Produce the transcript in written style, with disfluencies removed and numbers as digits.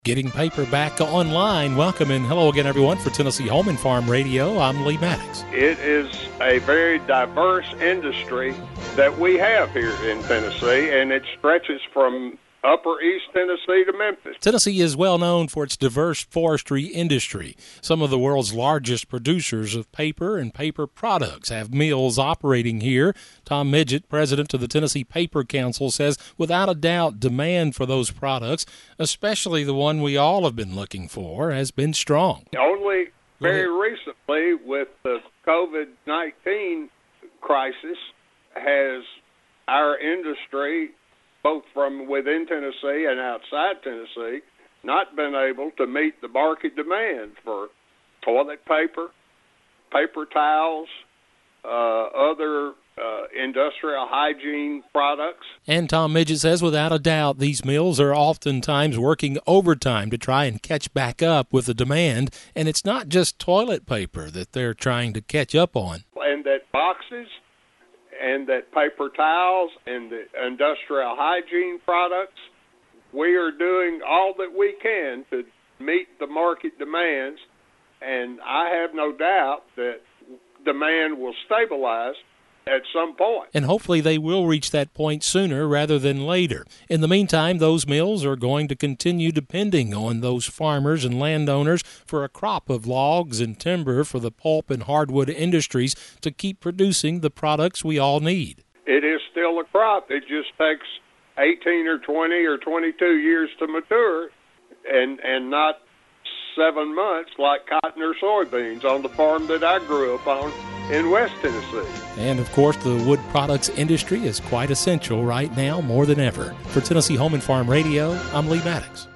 Getting paper back online. Welcome and hello again, everyone, for Tennessee Home and Farm Radio. I'm Lee Maddox. It is a very diverse industry that we have here in Tennessee, and it stretches from upper East Tennessee to Memphis. Tennessee is well known for its diverse forestry industry. Some of the world's largest producers of paper and paper products have mills operating here. Tom Midgett, president of the Tennessee Paper Council, says without a doubt demand for those products, especially the one we all have been looking for, has been strong. Only very recently, with the COVID-19 crisis, has our industry, both from within Tennessee and outside Tennessee, not been able to meet the market demand for toilet paper, paper towels, other industrial hygiene products. And Tom Midgett says without a doubt these mills are oftentimes working overtime to try and catch back up with the demand, and it's not just toilet paper that they're trying to catch up on. And that boxes and that paper towels and the industrial hygiene products, we are doing all that we can to meet the market demands, and I have no doubt that demand will stabilize at some point. And hopefully they will reach that point sooner rather than later. In the meantime, those mills are going to continue depending on those farmers and landowners for a crop of logs and timber for the pulp and hardwood industries to keep producing the products we all need. It is still a crop. It just takes 18 or 20 or 22 years to mature and not 7 months like cotton or soybeans on the farm that I grew up on in West Tennessee. And, of course, the wood products industry is quite essential right now more than ever. For Tennessee Home and Farm Radio, I'm Lee Maddox.